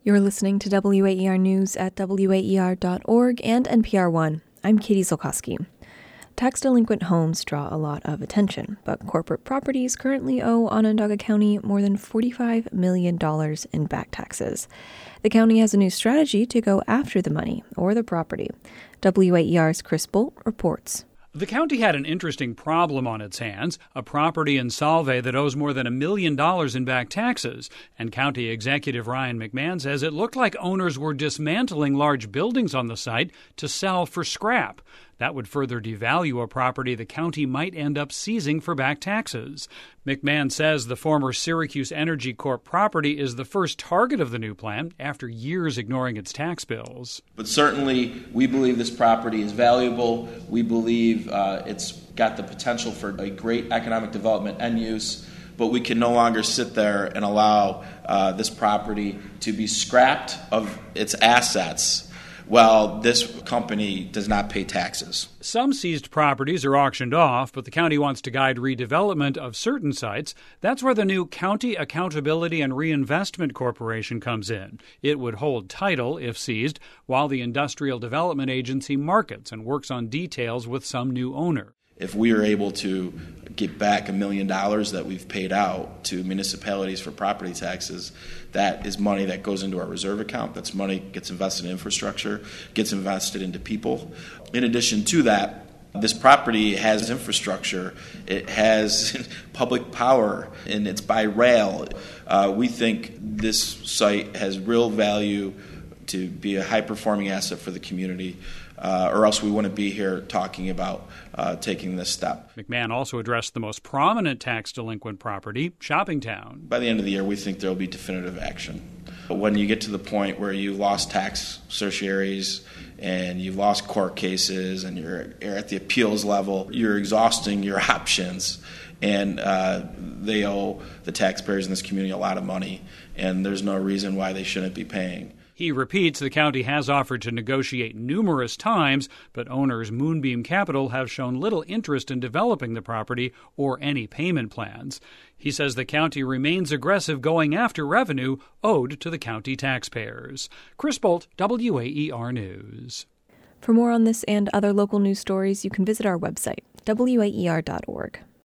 You're listening to WAER News at WAER.org and NPR One. I'm Katie Zolkowski. Tax delinquent homes draw a lot of attention, but corporate properties currently owe Onondaga County more than $45 million in back taxes. The county has a new strategy to go after the money or the property. WAER's Chris Bolt reports. The county had an interesting problem on its hands, a property in Solvay that owes more than $1 million in back taxes. And County Executive Ryan McMahon says it looked like owners were dismantling large buildings on the site to sell for scrap. That would further devalue a property the county might end up seizing for back taxes. McMahon says the former Syracuse Energy Corp property is the first target of the new plan after years ignoring its tax bills. But certainly, we believe this property is valuable. We believe it's got the potential for a great economic development end use. But we can no longer sit there and allow this property to be scrapped of its assets while this company does not pay taxes. Some seized properties are auctioned off, but the county wants to guide redevelopment of certain sites. That's where the new County Accountability and Reinvestment Corporation comes in. It would hold title if seized, while the Industrial Development Agency markets and works on details with some new owner. If we are able to get back $1 million that we've paid out to municipalities for property taxes, that is money that goes into our reserve account. That's money gets invested in infrastructure, gets invested into people. In addition to that, this property has infrastructure. It has public power, and it's by rail. We think this site has real value to be a high-performing asset for the community, or else we wouldn't be here talking about taking this step. McMahon also addressed the most prominent tax delinquent property, Shoppingtown. By the end of the year, we think there will be definitive action. But when you get to the point where you lost tax certiorieries and you've lost court cases and you're at the appeals level, you're exhausting your options. And they owe the taxpayers in this community a lot of money, and there's no reason why they shouldn't be paying. He repeats the county has offered to negotiate numerous times, but owners Moonbeam Capital have shown little interest in developing the property or any payment plans. He says the county remains aggressive going after revenue owed to the county taxpayers. Chris Bolt, WAER News. For more on this and other local news stories, you can visit our website, waer.org.